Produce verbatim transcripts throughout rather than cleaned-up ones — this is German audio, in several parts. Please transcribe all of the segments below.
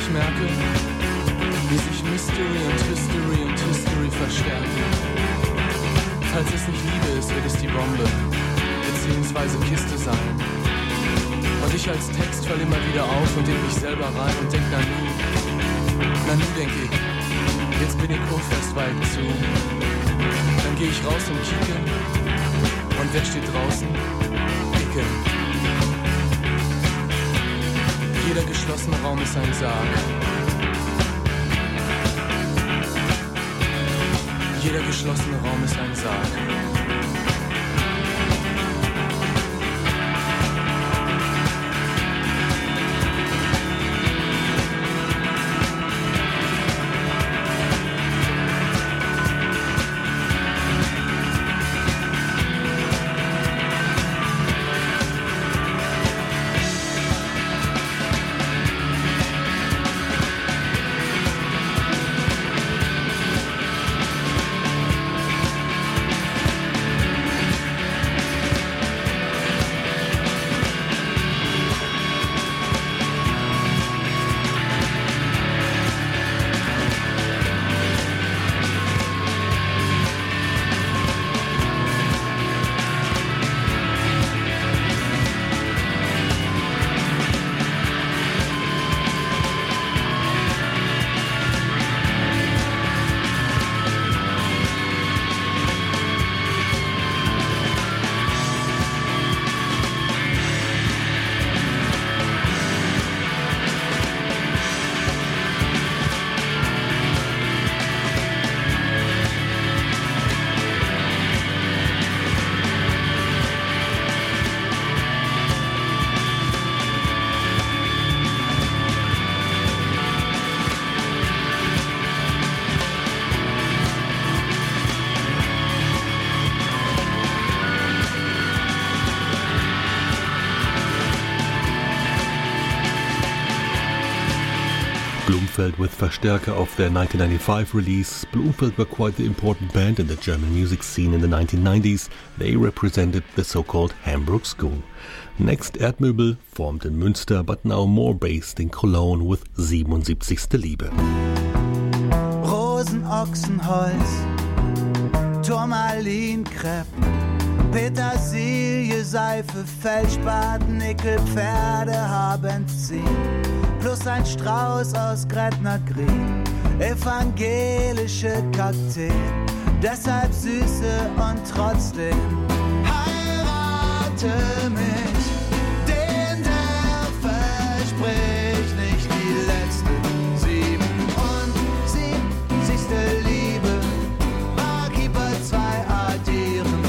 ich merke, wie sich Mystery und History und History verstärken. Falls es nicht Liebe ist, wird es die Bombe, beziehungsweise Kiste sein. Und ich als Text fall immer wieder auf und in mich selber rein und denk, na nu, na nu denk ich, jetzt bin ich kurfest weit zu. Dann geh ich raus und kicke, und wer steht draußen? Dicke. Jeder geschlossene Raum ist ein Sarg. Jeder geschlossene Raum ist ein Sarg. Blumfeld with Verstärker of their nineteen ninety-five release. Blumfeld were quite the important band in the German music scene in the nineteen nineties. They represented the so-called Hamburg School. Next, Erdmöbel, formed in Münster but now more based in Cologne with siebenundsiebzigste Liebe. Rosenochsenholz, Turmalin, Crepe, Petersilie, Seife, Feldspat, Nickel, Pferdehaar, Benzin, plus ein Strauß aus Gretna Green, evangelische Kakteen, deshalb Süße und trotzdem heirate mich, den der verspricht nicht die letzte siebenundsiebzigste Liebe, Barkeeper zwei addieren.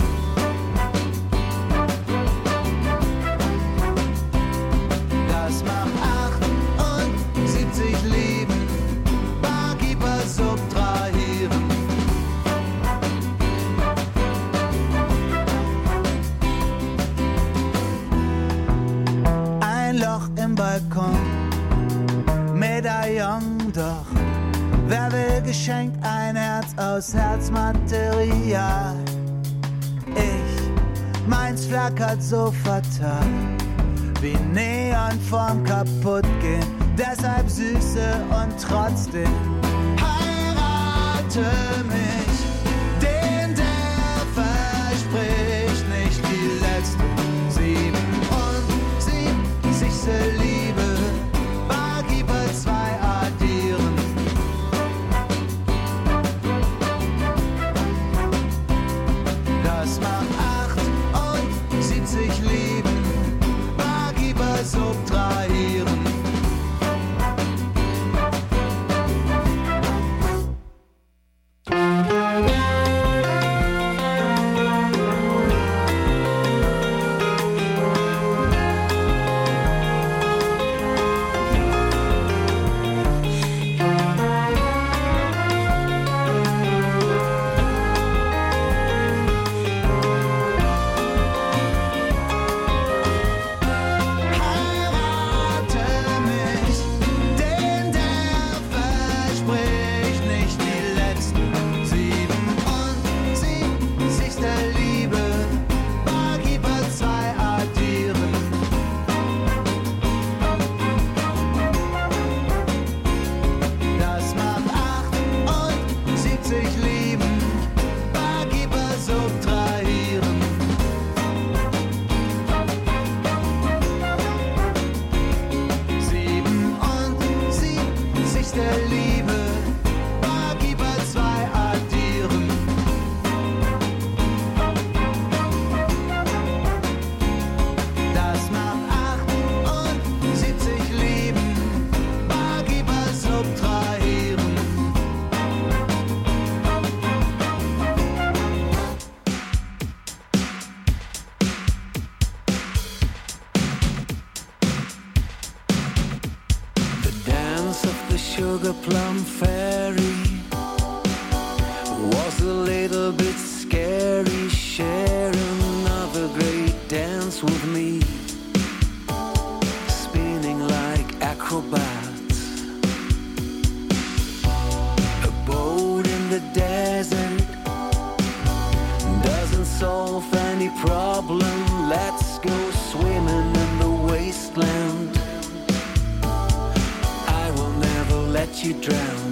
Das macht achtundsiebzig Lieben, Barkeeper subtrahieren. Ein Loch im Balkon, Medaillon, doch wer will geschenkt ein Herz aus Herzmaterial? Ich, meins flackert so fatal, wie Neon vorm Kaputtgehen, deshalb Süße und trotzdem heirate mich, den der verspricht nicht die letzte siebenundsiebzigste Liebe, Barkeeper zwei addieren. Das macht achtundsiebzig Lieben, Barkeeper subtrahieren. Sugar Plum Fairy was a little bit scary, sharing another great dance with me, spinning like acrobats. A boat in the desert doesn't solve any problem. Let's go swimming in the wasteland. I will never let you drown.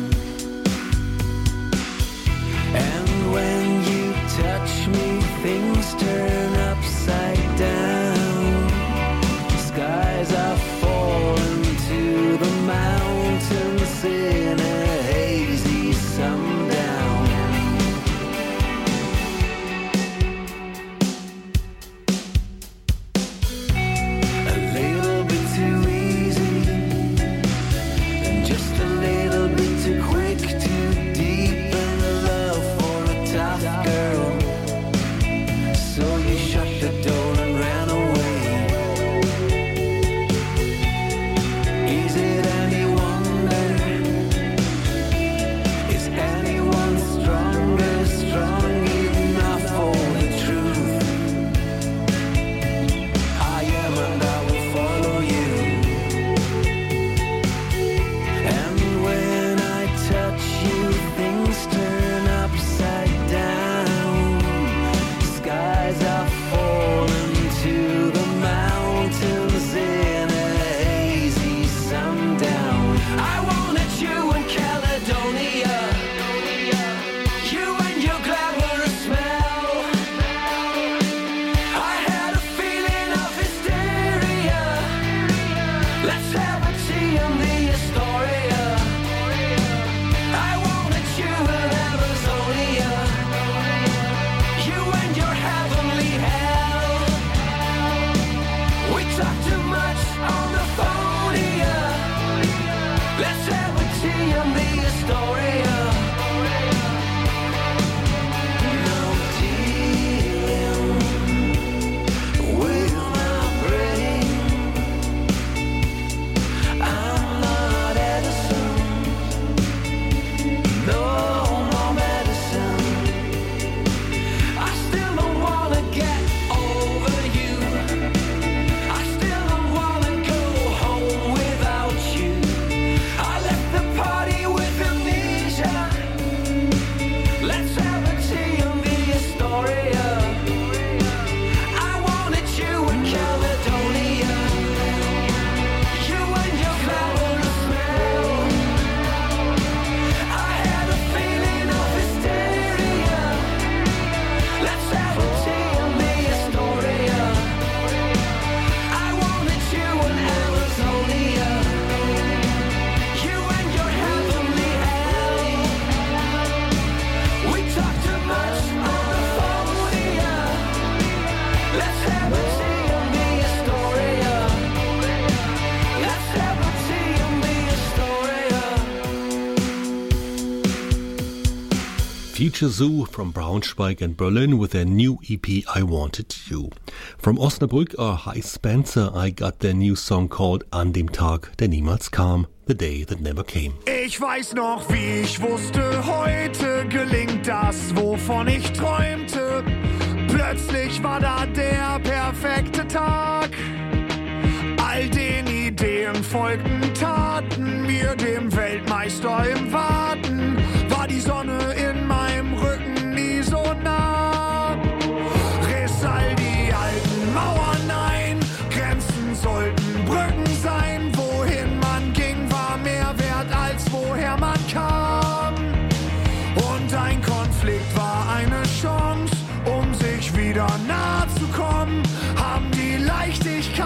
And when you touch me, things turn upside down. Skies are falling to the mountains in a hazy sundown. A little bit too easy, and just a little bit too quick, too deep in the love for a tough girl. So you shut the door and ran away. Is it any wonder? Is anyone stronger, strong enough for the truth? I am and I will follow you. And when I touch you, things turn upside down. Skies are falling to the mountains in a hazy sundown. I wanted you in Caledonia, you and your glamorous smell. I had a feeling of hysteria. Let's have a tea in the Astoria. I wanted you in Amazonia, you and your heavenly hell. We talk too much on the phone here. Let's have a tea in the Astoria. No dealing with my brain. I'm not Edison. No more medicine. I still don't wanna get over you. I still don't wanna go home without you. I left the party with amnesia. Let's have a tea in the Astoria. I wanted you in Caledonia, you and your glamorous smell. I had a feeling of hysteria. Let's have a tea in the Astoria. I wanted you in Amazonia, you and your heavenly hell. We talk too much on the phone here. Let's have a tea in the Astoria. Let's have a tea in the Astoria. Future Zoo from Braunschweig and Berlin with their new E P I Wanted You. From Osnabrück or Hi Spencer, I got their new song called An dem Tag, der niemals kam, The Day That Never Came. Ich weiß noch, wie ich wusste, heute gelingt das, wovon ich träumte. Plötzlich war da der perfekte Tag. All den Ideen folgten Taten, mir dem Weltmeister im Warten, war die Sonne in meinem Rücken nie so nah. Riss all die alten Mauern ein, Grenzen sollten Brücken sein, wohin man ging, war mehr wert als woher man kam. Und ein Konflikt war eine Chance, um sich wieder nahe zu kommen, haben die Leichtigkeit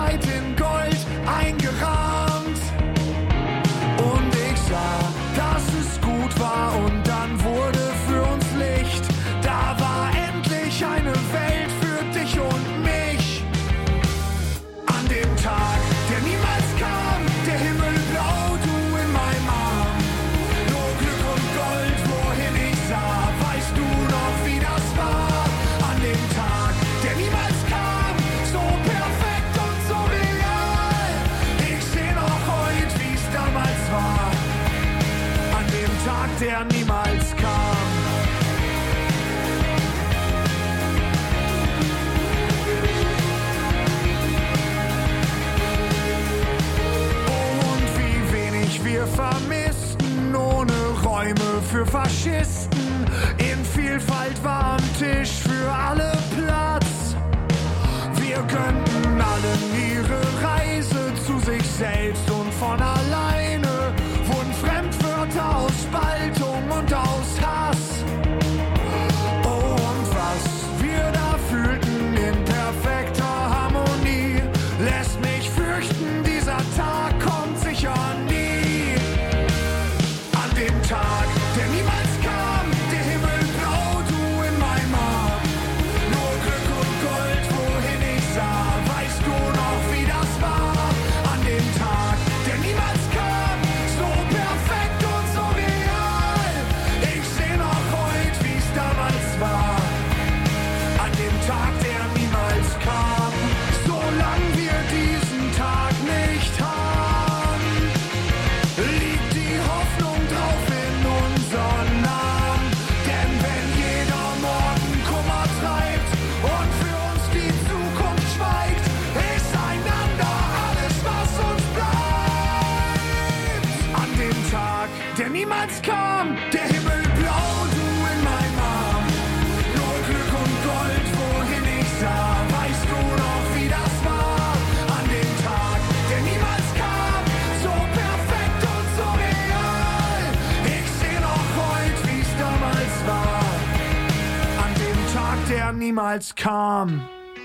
für Faschisten. In Vielfalt war am Tisch für alle Platz. Wir gönnten allen ihre Reise zu sich selbst und von alleine wurden Fremdwörter aus Spaltung und aus Hass. Oh, und was wir da fühlten in perfekter Harmonie, lässt mich fürchten, dieser Tag kommt sicher nie. An dem Tag, der niemals kam, der Himmel blau, du in meinem Arm. Nur Glück und Gold, wohin ich sah, weißt du noch, wie das war? An dem Tag, der niemals kam, so perfekt und so real. Ich seh noch heut, wie's damals war. An dem Tag, der niemals kam, solange wir diesen Tag nicht haben, liegt die Hoffnung drauf in unseren Namen. Denn wenn jeder Morgen Kummer treibt und für uns die Zukunft schweigt, ist einander alles, was uns bleibt. An dem Tag, der niemals kam, der Himmel blau, du in meinem Arm. Nur Glück und Gold, wohin ich sah, weißt du noch, wie das war? An dem Tag, der niemals kam, so perfekt und so real. Ich seh noch heut, wie's damals war. An dem Tag, der niemals kam.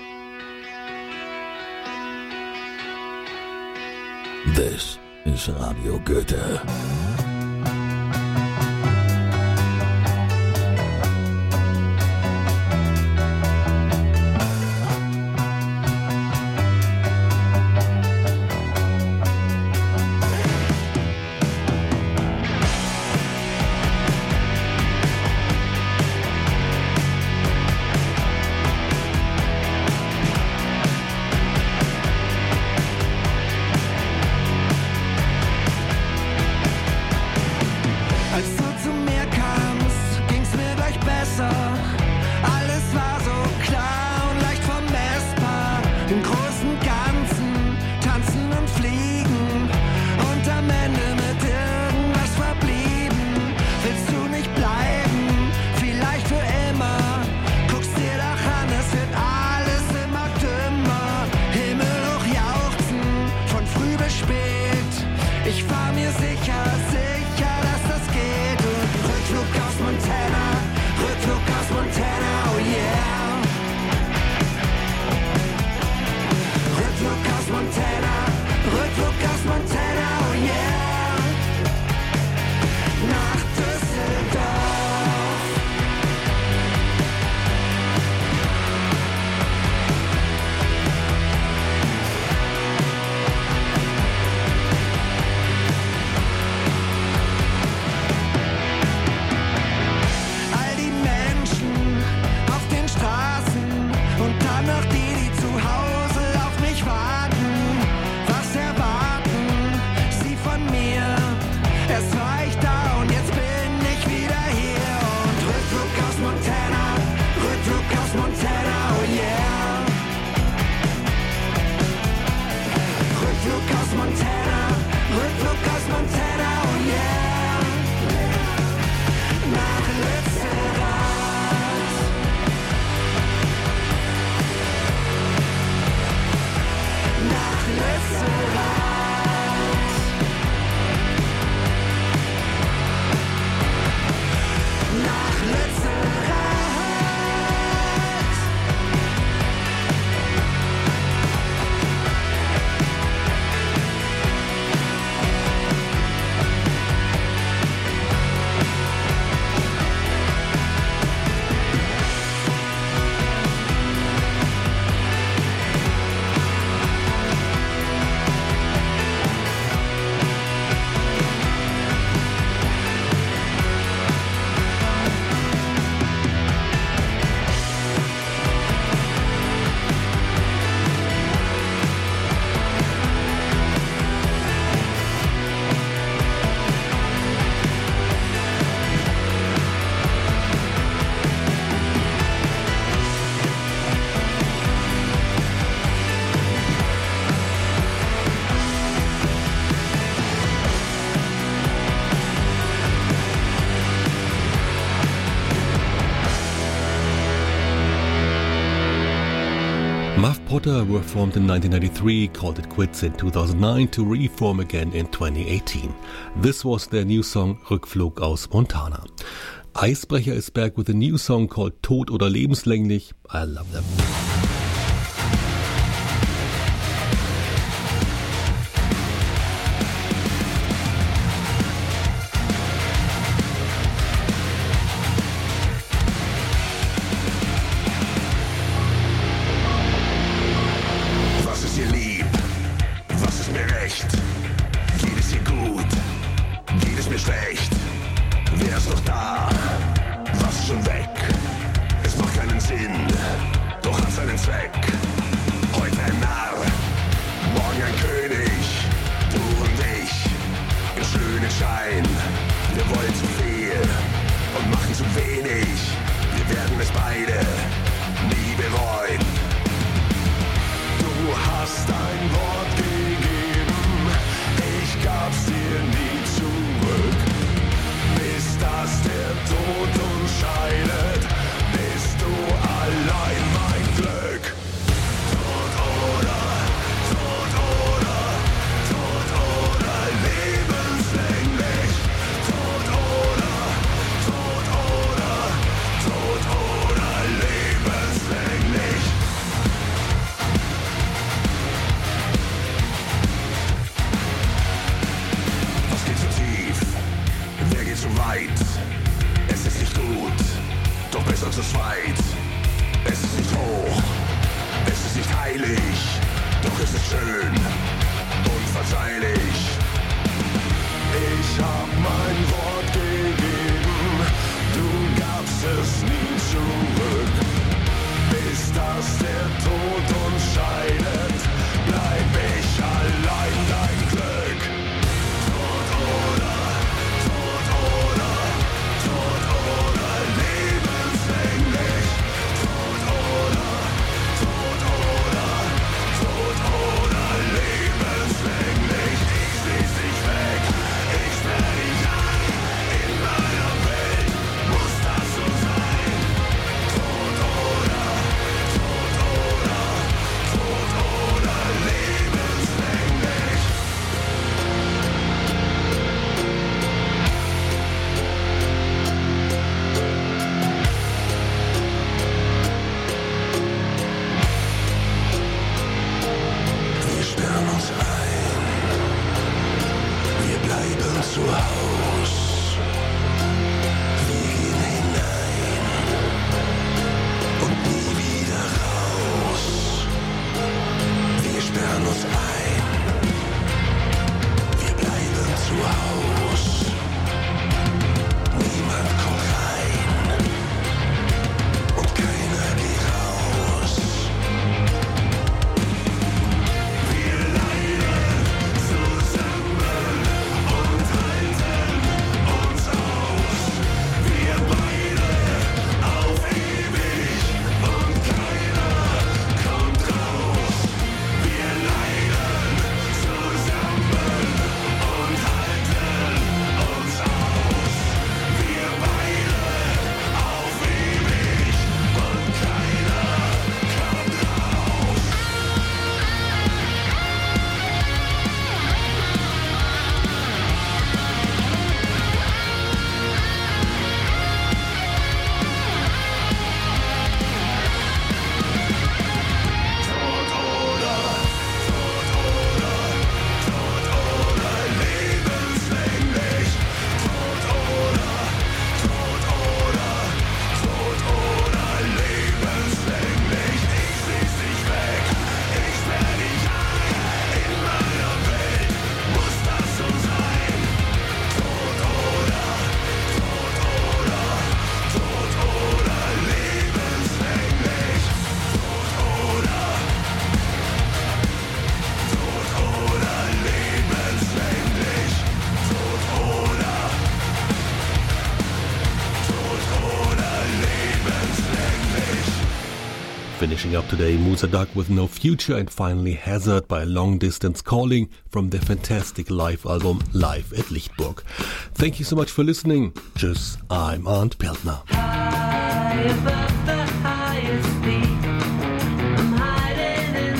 This is Radio Goethe. Potter were formed in nineteen ninety-three, called it quits in two thousand nine to reform again in twenty eighteen. This was their new song Rückflug aus Montana. Eisbrecher is back with a new song called Tot oder lebenslänglich. I love them. Finishing up today, Musa Dagg with No Future, and finally Hazard by Long Distance Calling from their fantastic live album Live at Lichtburg. Thank you so much for listening. Tschüss, I'm Arndt Peltner. High above the highest peak, I'm hiding in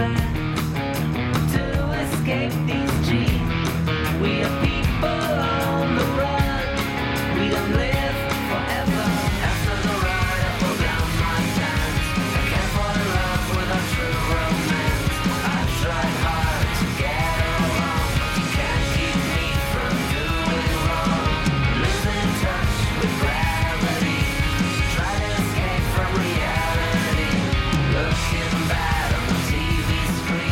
Looking bad on the T V screen.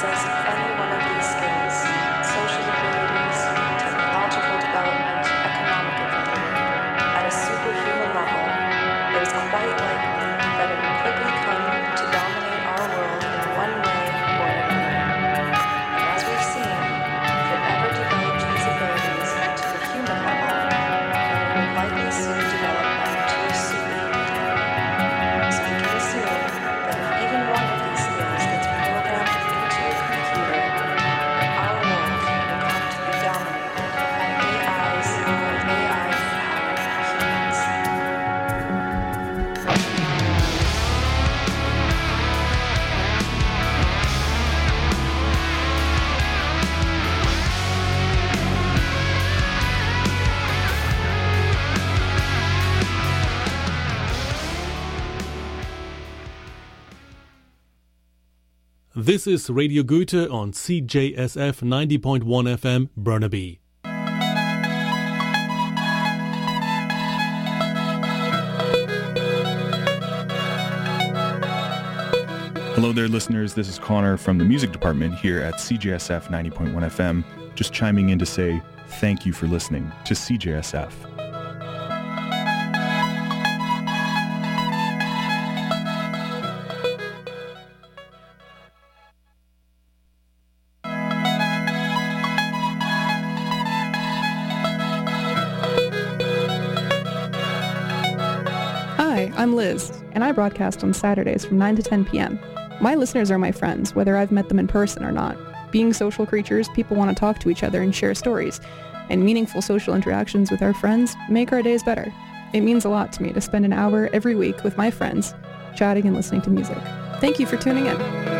possess any one of these skills, social abilities, technological development, economic ability, at a superhuman level, it is quite likely that it will quickly come to dominate our world in one way or another. And as we've seen, if it ever developed these abilities to the human level, then it will likely soon develop them to a superhuman level. So we can assume that if even one of these skills gets programmed into a computer, then our world will come to be dominated by A Is or A I-powered humans. This is Radio Goethe on C J S F ninety point one F M, Burnaby. Hello there, listeners. This is Connor from the music department here at C J S F ninety point one F M, just chiming in to say thank you for listening to C J S F. Hi, I'm Liz, and I broadcast on Saturdays from nine to ten p.m. My listeners are my friends, whether I've met them in person or not. Being social creatures, people want to talk to each other and share stories, and meaningful social interactions with our friends make our days better. It means a lot to me to spend an hour every week with my friends, chatting and listening to music. Thank you for tuning in.